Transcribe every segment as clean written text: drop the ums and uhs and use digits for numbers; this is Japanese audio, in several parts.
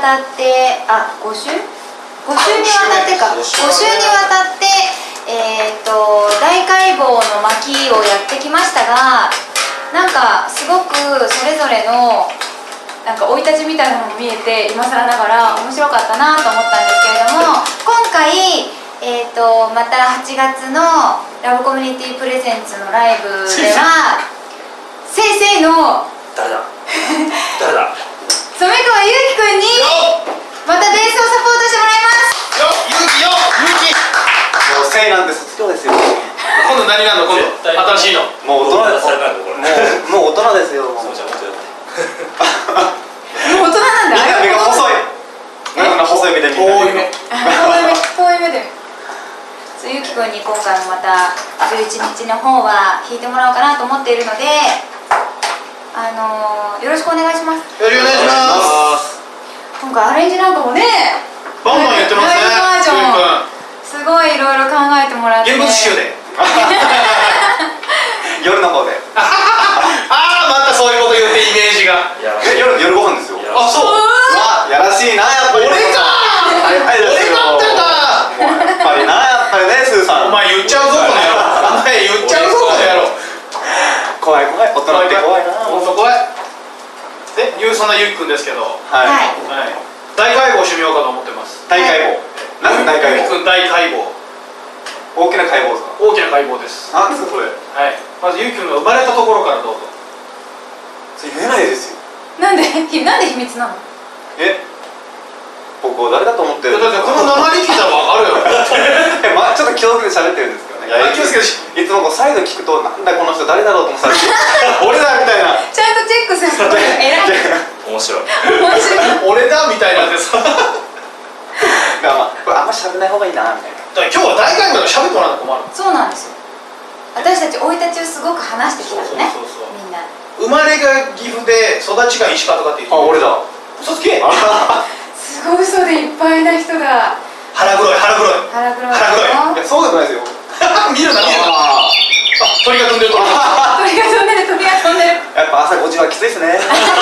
たって5週にわたって大解剖の巻をやってきましたが、なんかすごくそれぞれのなんか生い立ちみたいなのも見えて、今更ながら面白かったなと思ったんですけれども、今回また8月のラブコミュニティプレゼンツのライブでは先生の誰だ染川ゆうきくんにまたベースをサポートしてもらいます。 ゆうきもうせいなんて卒業ですよ。 今度何なの？今度新しいの。 もう大人です。もう大人ですよ。 もう大人なんだ。 目が細い。なんか細い目で見てる。遠い目で。ゆうきくんに今回もまた11日の方は弾いてもらおうかなと思っているので、よろしくお願いします。 よろしくお願いします。 今回アレンジなんかもね、 バンバン言ってますね。 バージョンすごいいろいろ考えてもらって、 現物集で夜の方でまたそういうこと言ってイメージが。 夜ご飯ですよ。 あ、そう。 やらしいな、やっぱり。 俺かやっぱりな、やっぱりね、スーさん。 お前言っちゃうぞこの野郎。 怖い、大人って怖いな。 本当怖い。そんなゆうきくんですけど、 はい。 大解剖してみようかと思ってます。 大解剖。なんで大解剖？ ゆうきくん大解剖。 大きな解剖ですか？ 大きな解剖です。 なんですかそれ？ はい。まずゆうきくんが生まれたところからどうぞ。 それ言えないですよ。 なんで秘密なの？ 僕を誰だと思ってるんですか？ だってこの鉛聞いたら分かるよ。 ちょっと気をつけて喋ってるんですけどね。 気をつけて。 いつもこう再度聞くと、なんだこの人誰だろうと思ってたら俺だみたいな。 ちゃんとチェックするの偉い。 面白い。俺だみたいなんでさ。 これあんま喋らない方がいいなみたいな。 だから今日は大解剖で喋ってもらうの困る。 そうなんですよ。私たち生い立ちをすごく話してきたのね。みんな。 生まれが岐阜で育ちが石川とかって言って。 俺だ。 嘘つけ。 すごい嘘でいっぱいな人が。 腹黒い。 いや、そうでもないですよ。 見るな。鳥が飛んでる。 やっぱ朝5時はきついですね。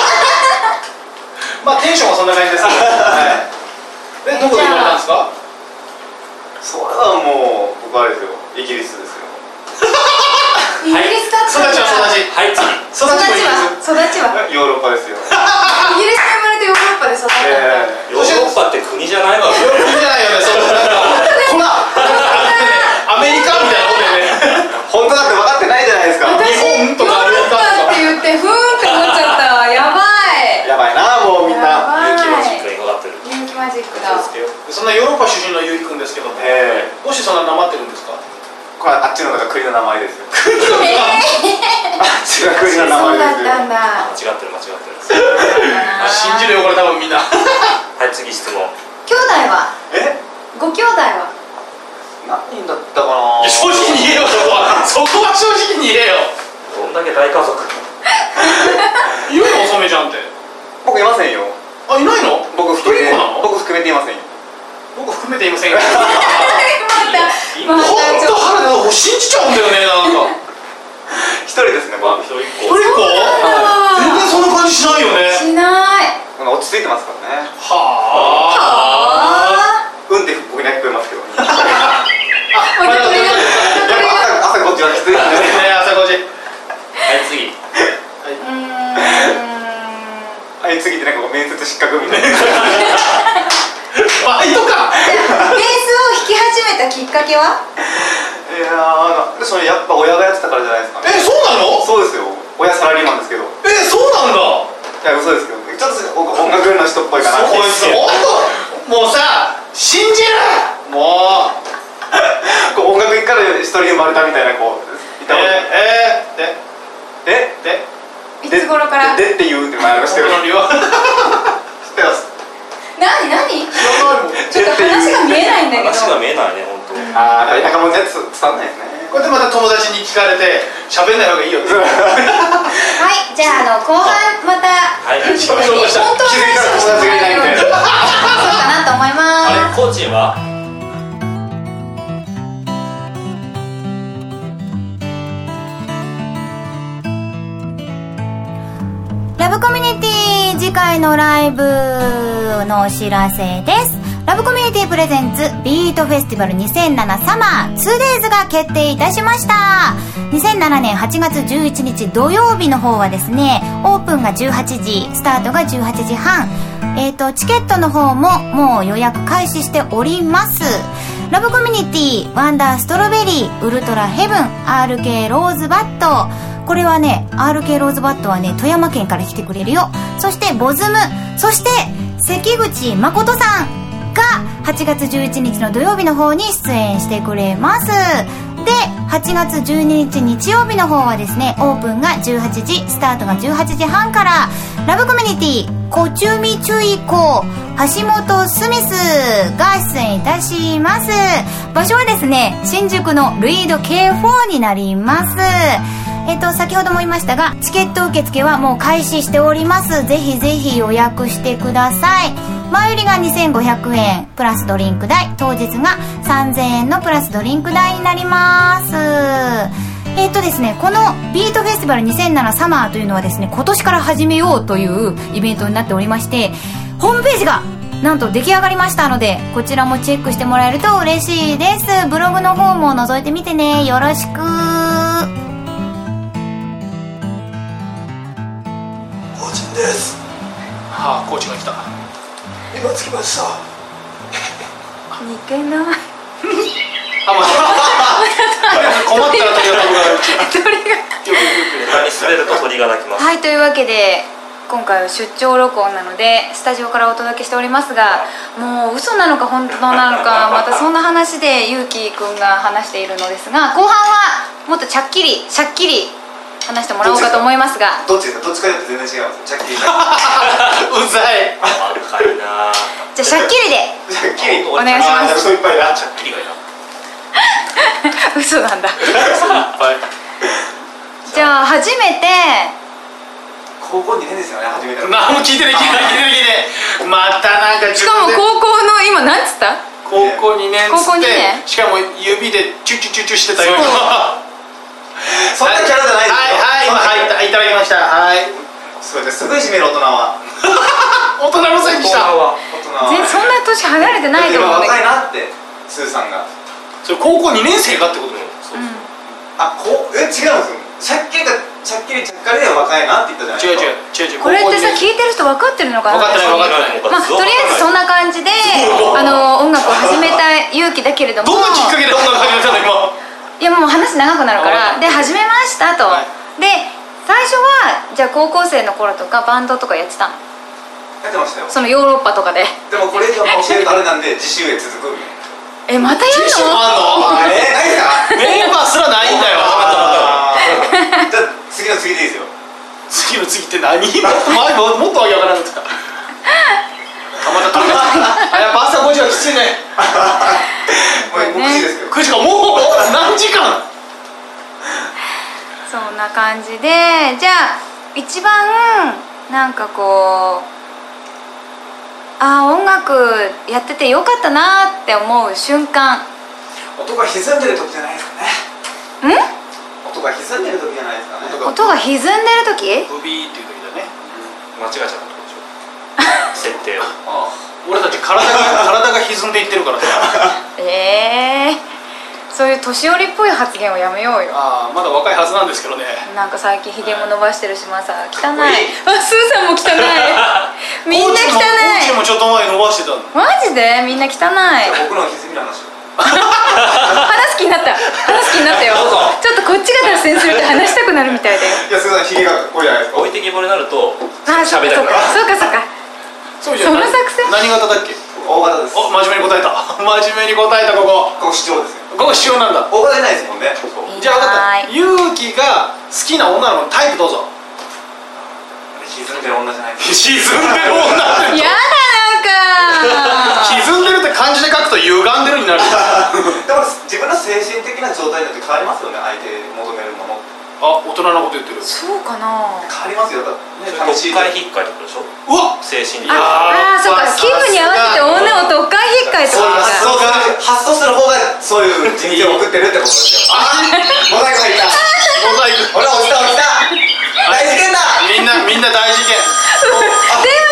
まあテンションはそんな感じですけど。どこで生まれたんですか？ それはもう僕はあれですよ、イギリスですよ。 イギリスだったんだ。 育ち。はい、次。 育ちはヨーロッパですよ。 イギリスで生まれてヨーロッパで育ったんだ。 ヨーロッパって国じゃないわ。 国じゃないよね。ほらアメリカみたいなもんだよね。 本当だって分かってないじゃないですか。 私日本とかアメリカとかって言ってふーんって思っちゃった。やばい。 やばいな、もうみんな。 勇気マジックにかかってる。 勇気マジックだ。 そんなヨーロッパ出身のゆうきくんですけども、どうしてそんななまってるんですか？ これあっちのが国の名前ですよ。あっちが国の名そう前ですよ。 だったんだ。 間違ってる。 信じるよこれ多分みんな。 はい、次質問。 兄弟は？ご兄弟は？ 何人だったかな。 正直に言えよ。そこは正直に言えよ。 どんだけ大家族。 言うのおそめちゃんって。 僕いませんよ。 いないの？ 僕含めていませんよ。 僕含めていませんよ。 また本当腹でも信じちゃうんだよね、なんか。 一人ですね、僕。 一人っ子。 全然そんな感じしないよね。 しない。 落ち着いてますからね。うんって僕には聞こえますけど。やっぱ朝5時はきついですね。 朝5時。 はい、次。 はい、次ってなんか面接失格みたいな。 バイトか。 ベースを弾き始めたきっかけは？ いやー、それやっぱ親がやってたからじゃないですかね。 そうなの？ そうですよ。親サラリーマンですけど。 そうなんだ。 いや、嘘ですけど、ちょっと音楽の人っぽいかな。 そうですよ。もうさ、信じる。もう音楽から一人生まれたみたいなこういたいつ頃から？ でって言うって前ありましたけど。知ってます。 何？ちょっと話が見えないんだけど。 話が見えないね、本当。 やっぱり田舎者のやつ伝わんないですね。 これでまた友達に聞かれて喋んない方がいいよって。 はい、じゃあ後半またゆうきくんに本当の話をしてもらえるようにそうかなと思います。 コーチンは？ ラブコミュニティ次回のライブのお知らせです。ラブコミュニティプレゼンツビートフェスティバル2007サマー 2days が決定いたしました。2007年8月11日土曜日の方はですね、オープンが18時、スタートが18時半。チケットの方ももう予約開始しております。ラブコミュニティ、ワンダーストロベリー、ウルトラヘブン、RK ローズバット。これはね、RK ローズバットはね、富山県から来てくれるよ。そしてボズム、そして関口誠さんが8月11日の土曜日の方に出演してくれます。で、8月12日日曜日の方はですね、オープンが18時、スタートが18時半から、ラブコミュニティ、コチュミチュイコ、橋本スミスが出演いたします。場所はですね、新宿のルイード K4 になります。先ほども言いましたが、チケット受付はもう開始しております。ぜひぜひ予約してください。前売りが2500円プラスドリンク代、当日が3000円のプラスドリンク代になります。ですね、このビートフェスティバル2007サマーというのはですね、今年から始めようというイベントになっておりまして、ホームページがなんと出来上がりましたので、こちらもチェックしてもらえると嬉しいです。ブログの方も覗いてみてね。よろしく。 コーチンです。はあ、コーチが来た。今着きました。 似てない。 あ、まあ、困ったら鳥が鳴く。 鳥が床に滑ると鳥が鳴きます。 はい、というわけで今回は出張録音なのでスタジオからお届けしておりますが、もう嘘なのか本当なのか、またそんな話でゆうきくんが話しているのですが、後半はもっとしゃっきり話してもらおうかと思いますが。 どっちですか？どっちかというと全然違います。シャッキリ。 うざい。 赤いな。 じゃあしゃっきりでシャッキリお願いします。 嘘いっぱいだ。 シャッキリがいいな。 嘘なんだ。 はい。 じゃあ初めて高校2年ですよね、初めての。 何も聞いてない。またなんかしかも高校の今何つった？ 高校2年高校2 つって年しかも指でチュチュチュチュしてたよ。 そんなキャラじゃないですよ。 はい、今いただきました。はい。 そうです。すごい締める大人は。 大人のせいにした。 大人は。 全然そんな年離れてないと思うんだ若いけど。 なってスーさんが。 それ高校2年生かってことね。 あ、違うんですよ。シャッキリちゃっかりで若いなって言ったじゃないですか。 違う。 これってさ、聞いてる人分かってるのかな？ 分かってない。 まあとりあえずそんな感じで音楽を始めた勇気だけれども、 どんなきっかけで音楽始めたの今？ いやもう話長くなるからで始めましたと、で最初はじゃあ高校生の頃とかバンドとかやってたの？ やってましたよ。 そのヨーロッパとかで。 でもこれ以上教えるとあれなんで次週へ続く。 またやるの？ あんの？ ないですか？ メンバーすらないんだよ。 じゃあ次の次でいいですよ。 次の次って何？もっとわけわからなかった。また取れた。やっぱ朝5時はきついね。 もう9時ですよ。 9時か、もう何時間？ そんな感じで、じゃあ一番なんかこう音楽やっててよかったなって思う瞬間。 音が歪んでる時じゃないですかね。音が歪んでる時じゃないですかね。 音が歪んでる時？ ブビーっていう時だね。 間違えちゃったってことでしょ。設定を。 俺たち体が歪んでいってるからね。 そういう年寄りっぽい発言をやめようよ。 まだ若いはずなんですけどね。 なんか最近ひげも伸ばしてるし、まさ汚い。スーさんも汚い。みんな汚い。 コーチもちょっと前伸ばしてたの。 マジでみんな汚い。 僕の歪みの話を。 話す気になったよ。ちょっとこっちが脱線すると話したくなるみたいだよ。 いや、すごいヒゲがかっこいいじゃないですか。 置いてきぼりになるとそうか喋りたくなる。 そうか。その作戦？ 何型だっけ？ 大型です。 真面目に答えた。ここ。 ここ主張ですよ。 ここ主張なんだ。 大型じゃないですもんね。 じゃあ分かった。勇気が好きな女の子のタイプどうぞ。 沈んでる女じゃないです。 沈んでる女って。 やだなんか。 沈んでるって漢字で書くと歪んでるになる。 でも自分の精神的な状態によって変わりますよね。相手に求めるもの。 大人なこと言ってる。 そうかな。 変わりますよ。 特会引っかいってことでしょ。 うわ。 精神的。 そうか。気分に合わせて女を特会引っかいってことか。 発想する方がそういう人生を送ってるってことですよ。モザイク入った。 モザイク。 ほら、落ちた。大事件だ。 みんな大事件。 で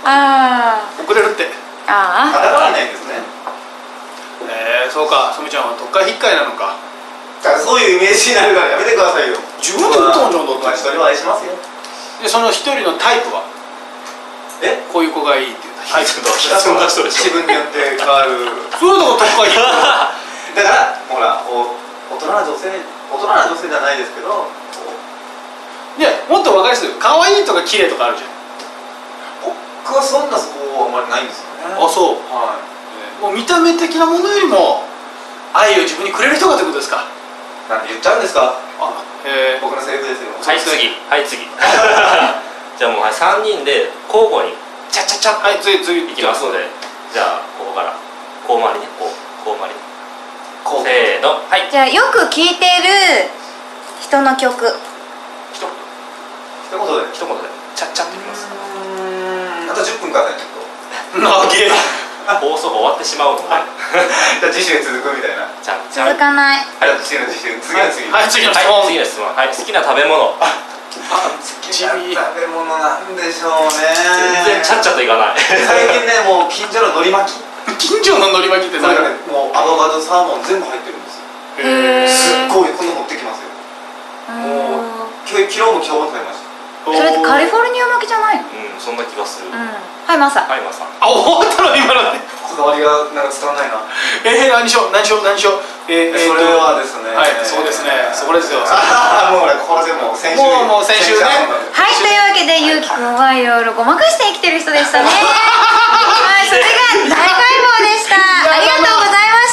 あ遅れるってあだからいないんですね。 そうか、すみちゃんは特会引っかいなのか。 だからそういうイメージになるからやめてくださいよ。 自分で言ったんじゃんだってまあ一人は愛しますよ。 で、その一人のタイプはえ、 こういう子がいいっていうタイプ。 そんな人でしょ。 自分によって変わる。 そういうのが特会引っかだからほら大人な女性じゃないですけど、 い。ね、もっと分かりやすい。可愛いとか綺麗とかあるじゃん。 僕はそんなそこあんまりないんですよね。 あ、そう。 はもう見た目的なものよりも愛を自分にくれる人がということですか。 い。なんて言っちゃうんですか。 あ、 僕のセリフですよ。 はい次、はい次。じゃあもうはい3人で交互にチャチャチャはい、次いきますので、じゃあここからこう回りね、こう回りね。 こうせーの、はい。 じゃあよく聴いてる人の曲。 一一言で。 言でチャッチャっていきます。 あと10分かね。 投げ。 放送が終わってしまうので、 じゃあ次週へ続くみたいな。 チャッチャ。 続かない。 はい、次の次の次の次。 はい、次の質はい、 問。 次の質問。はい、好きな食べ物。 地味。 食べ物なんでしょうね。 全然チャッチャといかない。 最近ね、もう近所の海苔巻き。 近所ののり巻きって何？ それがね、もうアボカド、サーモン全部入ってるんですよ。 へーすっごいこの持ってきますよ。 うん昨日も食べました。 それってカリフォルニア巻きじゃないの？ うん、そんな気がする。 はい、マサ。 はい、まさん。 あ、終わったの今のね。 こだわりがなんか伝わらないな。 何しよう。 それはですね。 はい、そうですね。そこですよ。 ああ、もう俺これでもう先週。 もう先週ね。 はい、というわけでゆうきくんはいろいろごまかして生きてる人でしたね。はい、それが大解剖でした。ありがとうございました。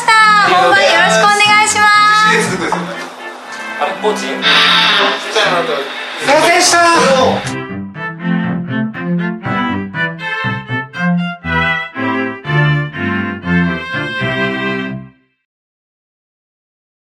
本番よろしくお願いします。 続くですよね。 あれ、コーチ。 みたいなのとすいませんでした。